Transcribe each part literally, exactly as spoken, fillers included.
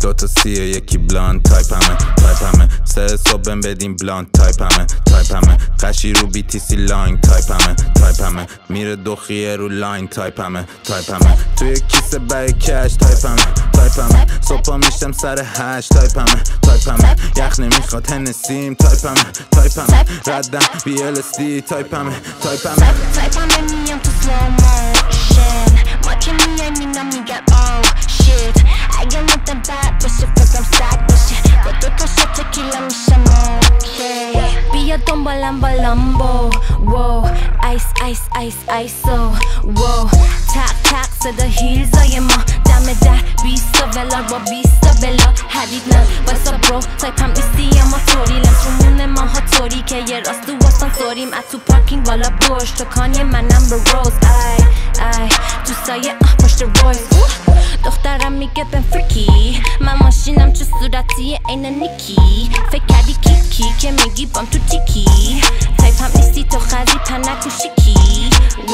دوتا سیه یکی بلاند تایپ همه تایپ همه سه صبح بدیم بلاند تایپ همه تایپ همه قشی رو بی تی سی لاین تایپ همه تایپ همه میره دوخیه رو لاین تایپ همه تایپ همه توی کیسه بای کش تایپ همه تایپ همه صبح میشتم سر هشت تایپ همه تایپ همه یخ نمیخواد هنسیم تایپ همه تایپ همه ردم بی ال اس دی تایپ همه تایپ همه تایپ همه میام تو سلو موشن ما که میای مینا میگن او شیت اگه ندم بد باشه فکرم سگ باشه با دو تا شت تکیلا میشم اوکی بیا دنبالم با لامبو وو ایس ایس ایس ایسو وو تق تق صدا هیلزای ما دم در بیستا ولار با بیستا بلا حدید نه بایستا برو تایپ هم ایستی اما طوری لنس رو مونه ماها طوری که یه راست تو واسان سوریم از تو پارکینگ بالا برش تو کانی منم به روز ای ای تو سایه اه پشت رویز دخترم میگه بن فرکی من ماشینم چه صورتی این نیکی فکر کردی کیکی که میگی بام تو تیکی تایپ هم نیستی تو خزی پنک و شیکی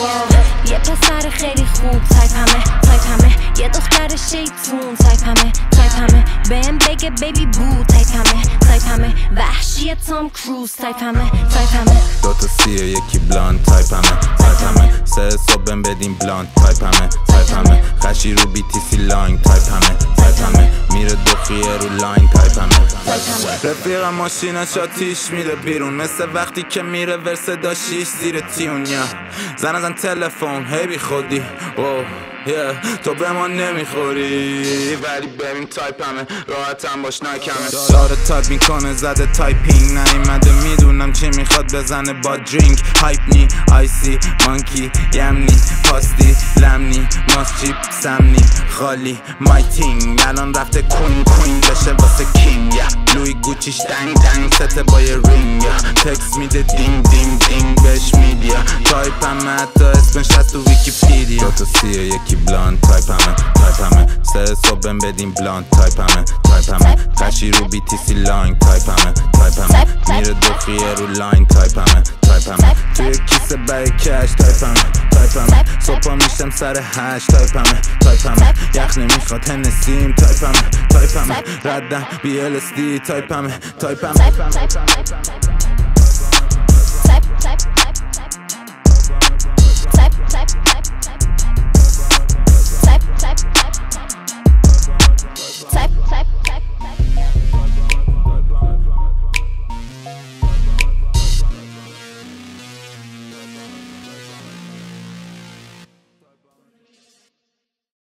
یه پسر خیلی خوب تایپ همه تایپ همه یه دختر شیطون تایپ همه تایپ همه بهم بگه بیبی بو تایپ همه تایپ همه وحشی تام کروز تایپ همه تایپ همه دوتا سیه یکی بلاند تایپ همه تایپ همه سه صبح بدیم بلاند تایپ همه تایپ همه قشی رو بی تی سی لاین تایپ همه تایپ همه میره دوخیه رو لاین تایپ همه رفیقم ماشینش آتیش میره بیرون مثل وقتی که میره ورس داشیش زیر تیون یا زن ازن تلفن هی بی خودی اوه yeah. تو به ما نمیخوری ولی ببین تایپ همه راحتم باش نکمه داره تایپ میکنه زده تایپینگ نیومده میدونم چی میخواد بزنه با درینک هایپ نی آیسی مانکی یمنی پاستی لمنی ماس چیپ سمنی خالی مایتینگ الان رفته کوین کوین بشه واسه کینگ yeah. لوی گوچیش دنگ دنگ سته با یه رینگ yeah. تکس میده دینگ دینگ دینگ بهش میدیا تایپ همه حتی اسمش هست تو ویکیپیدیا دوتا سیه یکی بلاند تایپ همه تایپ همه سه صبح بدیم بلاند تایپ همه تایپ همه قشی رو بی تی سی لاین تایپ همه تایپ همه میره دوخیه رو لاین تایپ همه تایپ همه توی کیسه بای کش تایپ همه تایپ همه صبح میشتم سر هشت تایپ همه تایپ همه یخ نمیخواد هنسیم تایپ همه تایپ همه ردم بی ال اس دی تایپ همه تایپ همه